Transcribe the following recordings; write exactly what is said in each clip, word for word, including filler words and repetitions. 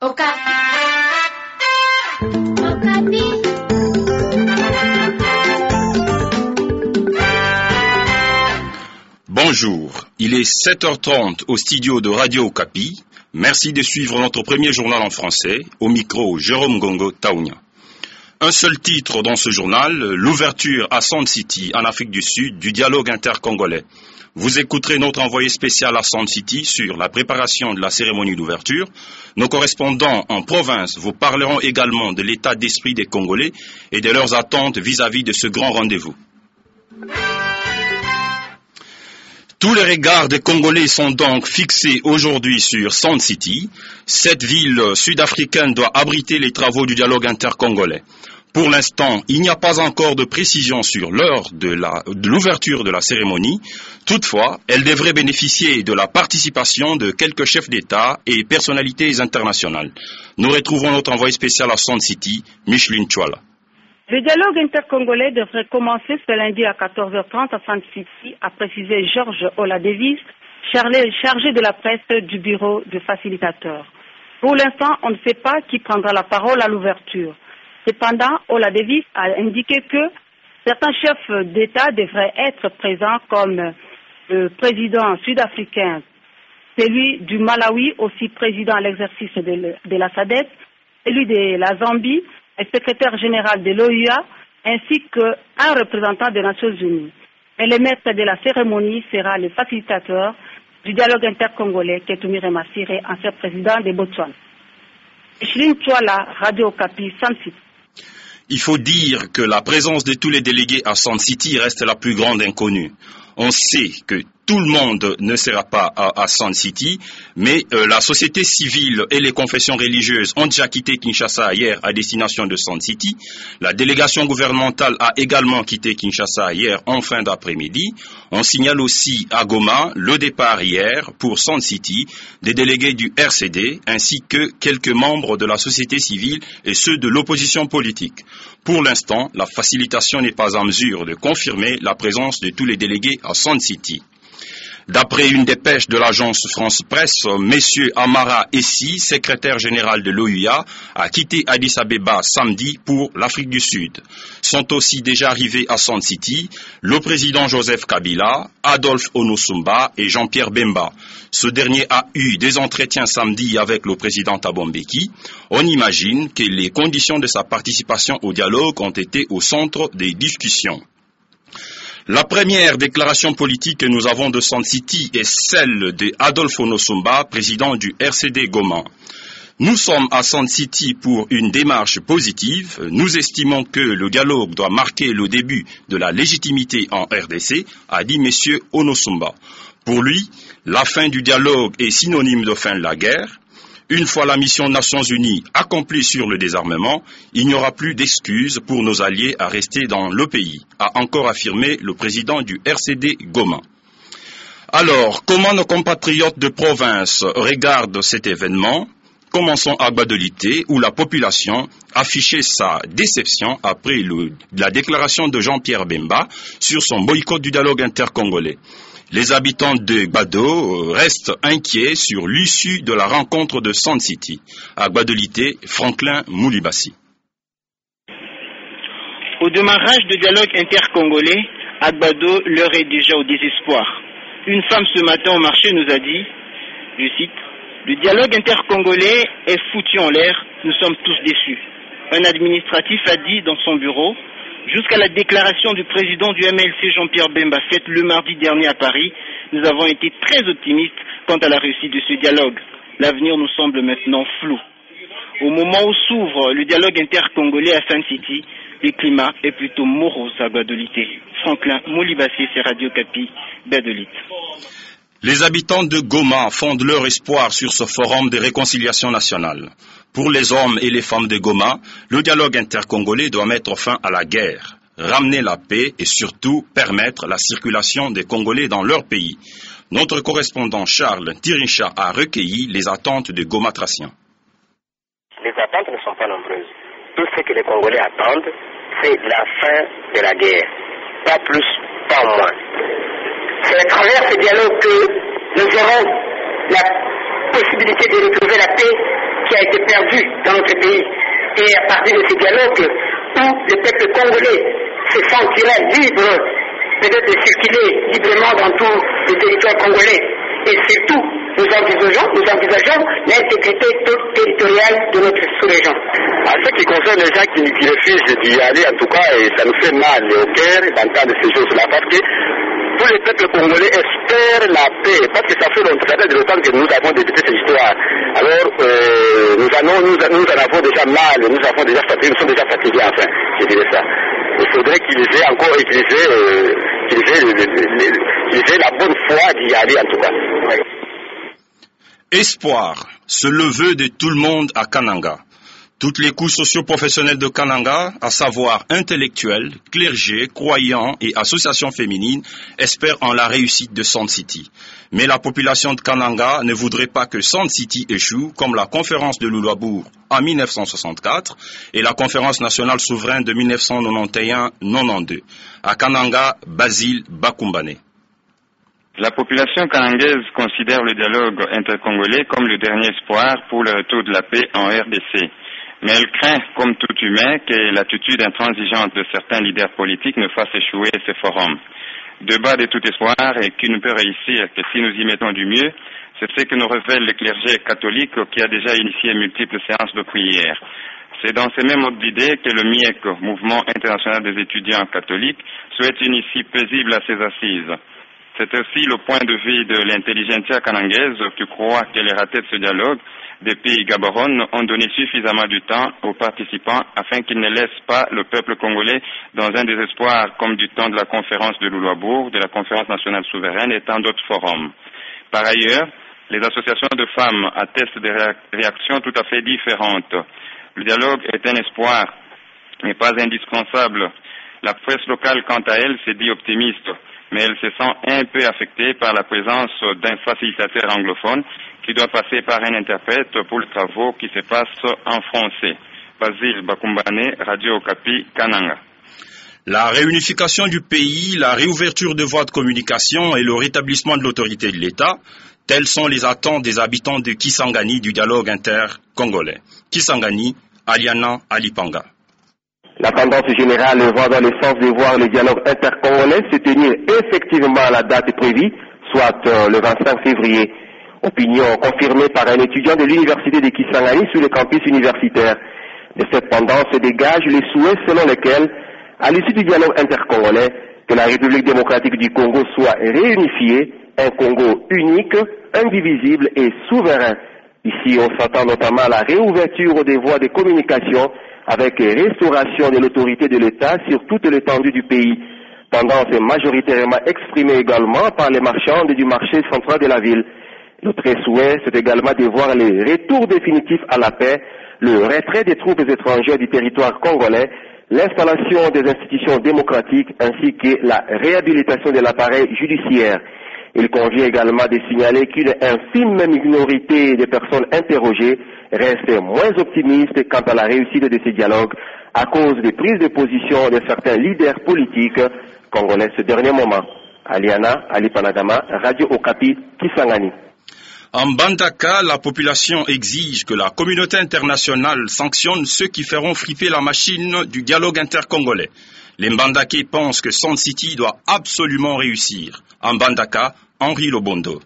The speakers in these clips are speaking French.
Okapi. Okapi. Bonjour, il est sept heures trente au studio de Radio Okapi. Merci de suivre notre premier journal en français. Au micro, Jérôme Gongo Taounia. Un seul titre dans ce journal, l'ouverture à Sand City, en Afrique du Sud, du dialogue intercongolais. Vous écouterez notre envoyé spécial à Sand City sur la préparation de la cérémonie d'ouverture. Nos correspondants en province vous parleront également de l'état d'esprit des Congolais et de leurs attentes vis-à-vis de ce grand rendez-vous. Tous les regards des Congolais sont donc fixés aujourd'hui sur Sand City. Cette ville sud-africaine doit abriter les travaux du dialogue intercongolais. Pour l'instant, il n'y a pas encore de précision sur l'heure de, la, de l'ouverture de la cérémonie. Toutefois, elle devrait bénéficier de la participation de quelques chefs d'État et personnalités internationales. Nous retrouvons notre envoyé spécial à Sand City, Micheline Chouala. Le dialogue intercongolais devrait commencer ce lundi à quatorze heures trente à Sand City, a précisé Georges Ola-Davis, chargé de la presse du bureau de facilitateur. Pour l'instant, on ne sait pas qui prendra la parole à l'ouverture. Cependant, Ola-Davis a indiqué que certains chefs d'État devraient être présents comme le président sud-africain, celui du Malawi, aussi président à l'exercice de, de la S A D C, celui de la Zambie, le secrétaire général de l'O U A, ainsi qu'un représentant des Nations Unies. Et le maître de la cérémonie sera le facilitateur du dialogue intercongolais, Ketumi Remassire, ancien président de Botswana. Micheline Chouala, Radio Okapi, Sand City. Il faut dire que la présence de tous les délégués à Sand City reste la plus grande inconnue. On sait que tout le monde ne sera pas à, à Sand City, mais euh, la société civile et les confessions religieuses ont déjà quitté Kinshasa hier à destination de Sand City. La délégation gouvernementale a également quitté Kinshasa hier en fin d'après-midi. On signale aussi à Goma le départ hier pour Sand City des délégués du R C D ainsi que quelques membres de la société civile et ceux de l'opposition politique. Pour l'instant, la facilitation n'est pas en mesure de confirmer la présence de tous les délégués à Sand City. D'après une dépêche de l'agence France Presse, M. Amara Essi, secrétaire général de l'O U A, a quitté Addis Abeba samedi pour l'Afrique du Sud. Sont aussi déjà arrivés à Sand City le président Joseph Kabila, Adolphe Onosumba et Jean-Pierre Bemba. Ce dernier a eu des entretiens samedi avec le président Thabo Mbeki. On imagine que les conditions de sa participation au dialogue ont été au centre des discussions. La première déclaration politique que nous avons de Sand City est celle de Adolphe Onosumba, président du R C D Goma. Nous sommes à Sand City pour une démarche positive. Nous estimons que le dialogue doit marquer le début de la légitimité en R D C, a dit M. Onosumba. Pour lui, la fin du dialogue est synonyme de fin de la guerre. Une fois la mission Nations Unies accomplie sur le désarmement, il n'y aura plus d'excuses pour nos alliés à rester dans le pays, a encore affirmé le président du R C D Goma. Alors, comment nos compatriotes de province regardent cet événement ? Commençons à Gbadolité, où la population affichait sa déception après le, la déclaration de Jean-Pierre Bemba sur son boycott du dialogue intercongolais. Les habitants de Gbado restent inquiets sur l'issue de la rencontre de Sand City. À Gbadolité, Franklin Moulibassi. Au démarrage du dialogue intercongolais, à Gbado, l'heure est déjà au désespoir. Une femme ce matin au marché nous a dit, je cite, « Le dialogue intercongolais est foutu en l'air, nous sommes tous déçus. » Un administratif a dit dans son bureau, jusqu'à la déclaration du président du M L C Jean-Pierre Bemba faite le mardi dernier à Paris, nous avons été très optimistes quant à la réussite de ce dialogue. L'avenir nous semble maintenant flou. Au moment où s'ouvre le dialogue intercongolais à Sand City, le climat est plutôt morose à Gbadolité. Franklin Moulibassi, c'est Radio Okapi, Gbadolite. Les habitants de Goma fondent leur espoir sur ce forum de réconciliation nationale. Pour les hommes et les femmes de Goma, le dialogue intercongolais doit mettre fin à la guerre, ramener la paix et surtout permettre la circulation des Congolais dans leur pays. Notre correspondant Charles Tirincha a recueilli les attentes de Goma Traciens. Les attentes ne sont pas nombreuses. Tout ce que les Congolais attendent, c'est la fin de la guerre. Pas plus, pas moins. C'est à travers ce dialogue que nous aurons la possibilité de retrouver la paix qui a été perdu dans notre pays. Et à partir de ce dialogue, où le peuple congolais se sentirait libre, peut-être de circuler librement dans tout le territoire congolais. Et surtout, nous envisageons, nous envisageons l'intégrité territoriale de notre sous-région. En ce qui concerne les gens qui, qui refusent d'y aller, en tout cas, et ça nous fait mal au cœur d'entendre ces choses-là, parce que tous les peuples congolais espèrent la paix, parce que ça fait longtemps, ça fait de longtemps que nous avons débuté cette histoire. Alors, euh, nous, allons, nous, nous en avons déjà mal, nous avons déjà fatigué, nous sommes déjà fatigués, enfin, je dirais ça. Il faudrait qu'ils aient encore utilisé, euh, qu'ils aient, qu'ils aient la bonne foi d'y aller, en tout cas. Oui. Espoir, c'est le vœu de tout le monde à Kananga. Toutes les couches socio-professionnelles de Kananga, à savoir intellectuels, clergés, croyants et associations féminines, espèrent en la réussite de Sand City. Mais la population de Kananga ne voudrait pas que Sand City échoue, comme la conférence de Lulabour en mille neuf cent soixante-quatre et la conférence nationale souveraine de mille neuf cent quatre-vingt-onze quatre-vingt-douze. À Kananga, Basile Bakumbane. La population kanangaise considère le dialogue intercongolais comme le dernier espoir pour le retour de la paix en R D C. Mais elle craint, comme tout humain, que l'attitude intransigeante de certains leaders politiques ne fasse échouer ces forums. De bas de tout espoir et qui ne peut réussir que si nous y mettons du mieux, c'est ce que nous révèle le clergé catholique qui a déjà initié multiples séances de prière. C'est dans ces mêmes modes d'idées que le M I E C, Mouvement international des étudiants catholiques, souhaite une issue paisible à ses assises. C'est aussi le point de vue de l'intelligentsia kanangaise qui croit que les ratés de ce dialogue des pays Gaborone ont donné suffisamment de temps aux participants afin qu'ils ne laissent pas le peuple congolais dans un désespoir comme du temps de la conférence de Lulabour, de la conférence nationale souveraine et tant d'autres forums. Par ailleurs, les associations de femmes attestent des réactions tout à fait différentes. Le dialogue est un espoir, mais pas indispensable. La presse locale, quant à elle, s'est dit optimiste, mais elle se sent un peu affectée par la présence d'un facilitateur anglophone qui doit passer par un interprète pour les travaux qui se passent en français. Basile Bakumbane, Radio Okapi, Kananga. La réunification du pays, la réouverture de voies de communication et le rétablissement de l'autorité de l'État, telles sont les attentes des habitants de Kisangani du dialogue inter-congolais. Kisangani, Aliana Alipanga. La tendance générale va dans le sens de voir le dialogue intercongolais se tenir effectivement à la date prévue, soit euh, le vingt-cinq février. Opinion confirmée par un étudiant de l'université de Kisangani sur le campus universitaire. De cette tendance se dégagent les souhaits selon lesquels, à l'issue du dialogue intercongolais, que la République démocratique du Congo soit réunifiée, un Congo unique, indivisible et souverain. Ici, on s'attend notamment à la réouverture des voies de communication avec restauration de l'autorité de l'État sur toute l'étendue du pays. Tendance majoritairement exprimée également par les marchands du marché central de la ville. Notre souhait, c'est également de voir le retour définitif à la paix, le retrait des troupes étrangères du territoire congolais, l'installation des institutions démocratiques ainsi que la réhabilitation de l'appareil judiciaire. Il convient également de signaler qu'une infime minorité de personnes interrogées reste moins optimiste quant à la réussite de ces dialogues à cause des prises de position de certains leaders politiques congolais ce dernier moment. Aliana Alipanagama, Radio Okapi, Kisangani. En Bandaka, la population exige que la communauté internationale sanctionne ceux qui feront flipper la machine du dialogue intercongolais. Les Mbandakais pensent que Sand City doit absolument réussir. En Bandaka, Henri Lobondo.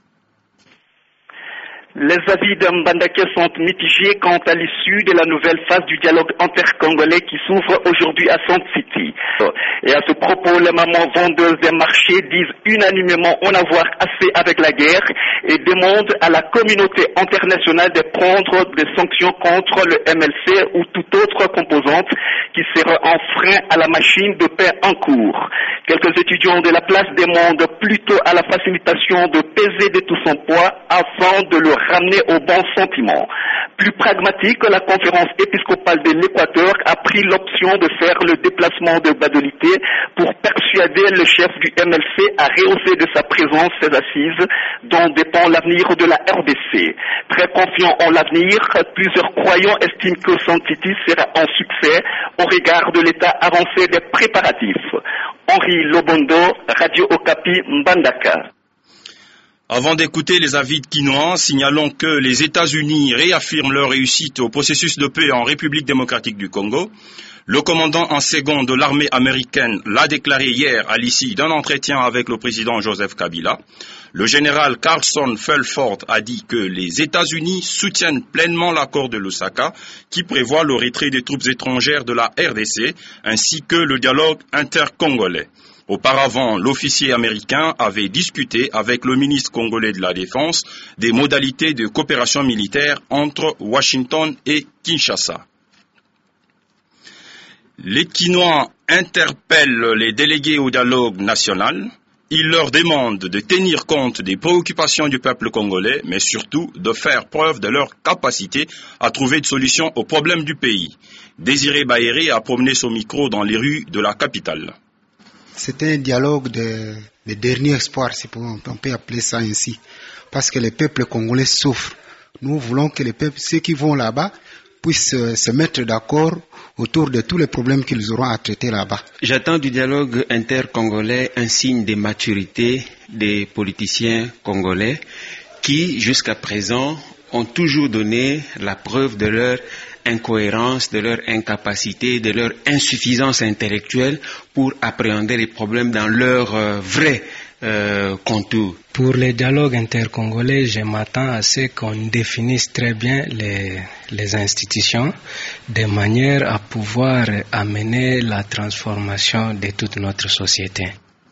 Les avis de Mbandaka sont mitigés quant à l'issue de la nouvelle phase du dialogue intercongolais qui s'ouvre aujourd'hui à Sand City. Et à ce propos, les mamans vendeuses des marchés disent unanimement en avoir assez avec la guerre et demandent à la communauté internationale de prendre des sanctions contre le M L C ou toute autre composante qui serait un frein à la machine de paix en cours. Quelques étudiants de la place demandent plutôt à la facilitation de peser de tout son poids afin de le ramener au bon sentiment. Plus pragmatique, la conférence épiscopale de l'Équateur a pris l'option de faire le déplacement de Badolité pour persuader le chef du M L C à rehausser de sa présence ses assises dont dépend l'avenir de la R D C. Très confiant en l'avenir, plusieurs croyants estiment que Sand City sera un succès au regard de l'état avancé des préparatifs. Henri Lobondo, Radio Okapi, Mbandaka. Avant d'écouter les avis de Kinois, signalons que les États-Unis réaffirment leur réussite au processus de paix en République démocratique du Congo. Le commandant en second de l'armée américaine l'a déclaré hier à l'issue d'un entretien avec le président Joseph Kabila. Le général Carlson Fulford a dit que les États-Unis soutiennent pleinement l'accord de Lusaka qui prévoit le retrait des troupes étrangères de la R D C ainsi que le dialogue intercongolais. Auparavant, l'officier américain avait discuté avec le ministre congolais de la Défense des modalités de coopération militaire entre Washington et Kinshasa. Les Kinois interpellent les délégués au dialogue national. Ils leur demandent de tenir compte des préoccupations du peuple congolais, mais surtout de faire preuve de leur capacité à trouver des solutions aux problèmes du pays. Désiré Baéré a promené son micro dans les rues de la capitale. C'est un dialogue de, de dernier espoir, si on peut appeler ça ainsi, parce que les peuples congolais souffrent. Nous voulons que les peuples, ceux qui vont là-bas, puissent se mettre d'accord autour de tous les problèmes qu'ils auront à traiter là-bas. J'attends du dialogue intercongolais un signe de maturité des politiciens congolais qui, jusqu'à présent, ont toujours donné la preuve de leur incohérence, de leur incapacité, de leur insuffisance intellectuelle pour appréhender les problèmes dans leur euh, vrai euh, contour. Pour les dialogues intercongolais, je m'attends à ce qu'on définisse très bien les, les institutions de manière à pouvoir amener la transformation de toute notre société.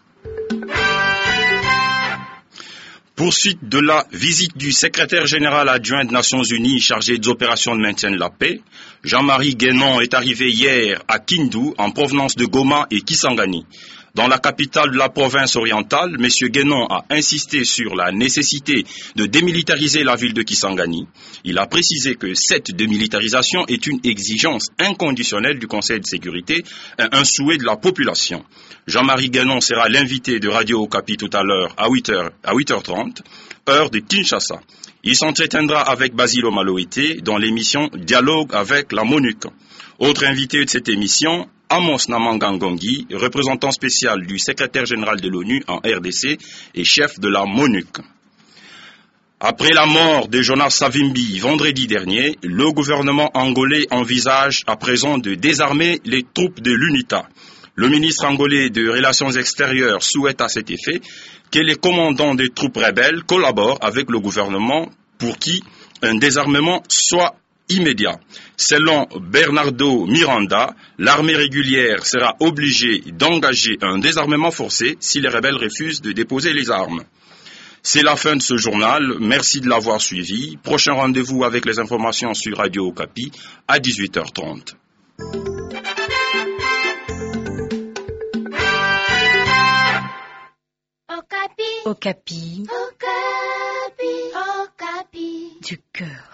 Poursuite de la visite du secrétaire général adjoint des Nations Unies chargé des opérations de maintien de la paix. Jean-Marie Guénon est arrivé hier à Kindu en provenance de Goma et Kisangani. Dans la capitale de la province orientale, M. Guénon a insisté sur la nécessité de démilitariser la ville de Kisangani. Il a précisé que cette démilitarisation est une exigence inconditionnelle du Conseil de sécurité et un souhait de la population. Jean-Marie Guénon sera l'invité de Radio Okapi tout à l'heure à huit heures trente, heure de Kinshasa. Il s'entretiendra avec Basile Omaloïté dans l'émission Dialogue avec la MONUC. Autre invité de cette émission, Amos Namangangongi, représentant spécial du secrétaire général de l'ONU en R D C et chef de la MONUC. Après la mort de Jonas Savimbi vendredi dernier, le gouvernement angolais envisage à présent de désarmer les troupes de l'UNITA. Le ministre angolais des Relations extérieures souhaite à cet effet que les commandants des troupes rebelles collaborent avec le gouvernement pour qui un désarmement soit immédiat. Selon Bernardo Miranda, l'armée régulière sera obligée d'engager un désarmement forcé si les rebelles refusent de déposer les armes. C'est la fin de ce journal. Merci de l'avoir suivi. Prochain rendez-vous avec les informations sur Radio Okapi à dix-huit heures trente. Okapi. Okapi. Okapi. Okapi. Du cœur.